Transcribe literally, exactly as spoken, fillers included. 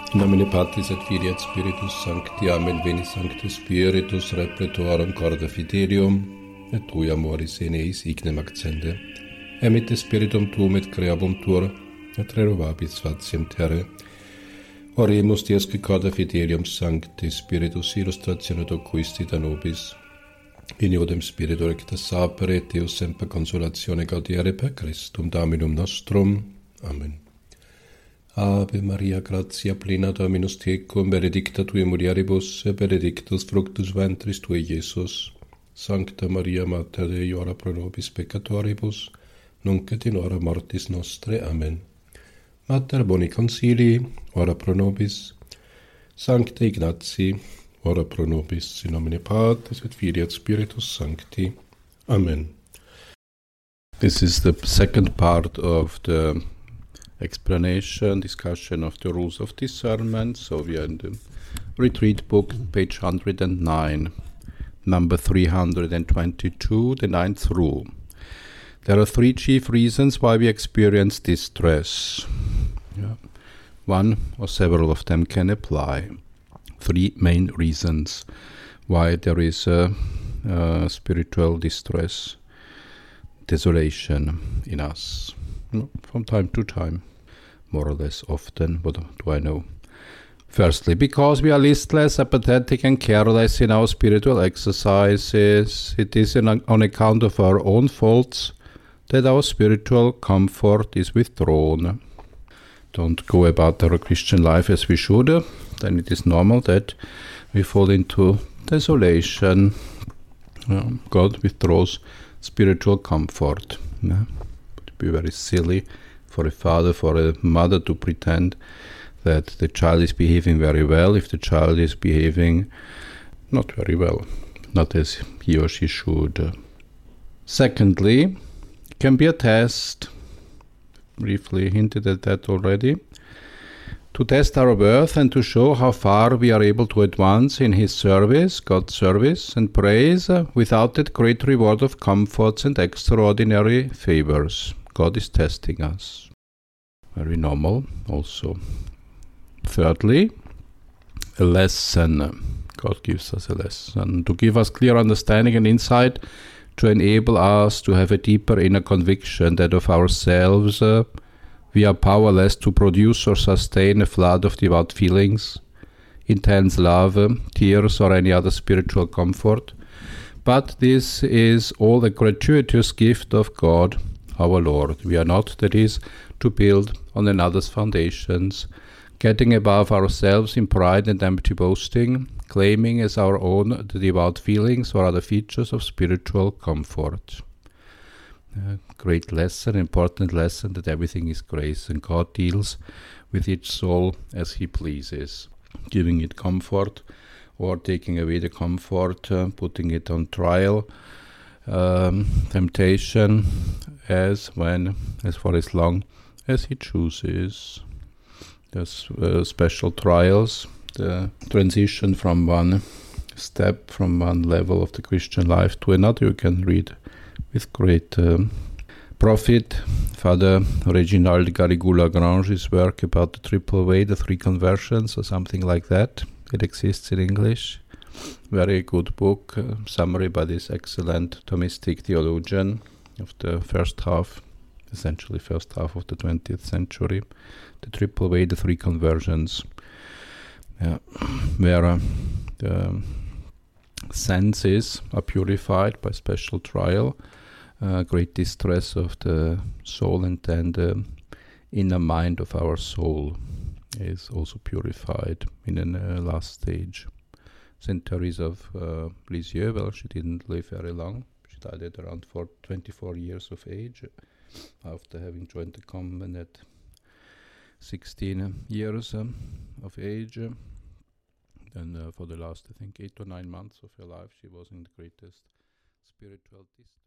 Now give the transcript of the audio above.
In nomine Patris et Filii et Spiritus Sancti. Amen. Veni Sancte Spiritus repletorum corda fidelium, et tui amoris in eis ignem accende. Emite Spiritum tuum et creabum tuor, et renovabis faciem terre. Oremus Dies qui corda fidelium Sancti Spiritus illustratione docuisti da nobis. In iodem Spiritu recta sapere, et Deus semper consolatione gaudiere per Christum Dominum nostrum. Amen. Ave Maria, gratia plena Dominus tecum, benedicta tui mulieribus, et benedictus fructus ventris tui, Iesus. Sancta Maria, Mater Dei, ora pro nobis peccatoribus, nunc et in hora mortis nostre. Amen. Mater boni consilii, ora pro nobis. Sancte Ignatii, ora pro nobis. In nomine Patris et Filii et Spiritus Sancti. Amen. This is the second part of the explanation, discussion of the rules of discernment. So we are in the retreat book, page one hundred nine, number three hundred twenty-two, the ninth rule. There are three chief reasons why we experience distress. Yeah. One or several of them can apply. Three main reasons why there is a, a spiritual distress, desolation in us. From time to time, more or less often. What do I know? Firstly, because we are listless, apathetic, and careless in our spiritual exercises. It is in, on account of our own faults that our spiritual comfort is withdrawn. Don't go about our Christian life as we should, then it is normal that we fall into desolation. Uh, God withdraws spiritual comfort. Yeah. It would be very silly for a father, for a mother to pretend that the child is behaving very well if the child is behaving not very well, not as he or she should. Secondly, it can be a test, briefly hinted at that already, to test our worth and to show how far we are able to advance in His service, God's service and praise, uh, without that great reward of comforts and extraordinary favors. God is testing us. Very normal also. Thirdly, a lesson. God gives us a lesson to give us clear understanding and insight, to enable us to have a deeper inner conviction that of ourselves uh, we are powerless to produce or sustain a flood of devout feelings, intense love, uh, tears, or any other spiritual comfort. But this is all a gratuitous gift of God, our Lord. We are not, that is, to build on another's foundations, getting above ourselves in pride and empty boasting, claiming as our own the devout feelings or other features of spiritual comfort. A great lesson, important lesson, that everything is grace and God deals with each soul as He pleases, giving it comfort or taking away the comfort, uh, putting it on trial, um, temptation, as when, as for as long as He chooses. There's uh, special trials, the transition from one step, from one level of the Christian life to another. You can read with great um, profit Father Reginald Garrigou-Lagrange's work about the triple way, the three conversions, or something like that. It exists in English. Very good book, uh, summary by this excellent Thomistic theologian of the first half, essentially first half of the twentieth century. The triple way, the three conversions, yeah, where uh, the senses are purified by special trial, uh, great distress of the soul, and then the inner mind of our soul is also purified in a uh, last stage. Saint Therese of uh, Lisieux, well, she didn't live very long. She died at around four, twenty-four years of age, after having joined the convent at sixteen years um, of age. And uh, for the last, I think, eight or nine months of her life, she was in the greatest spiritual distance.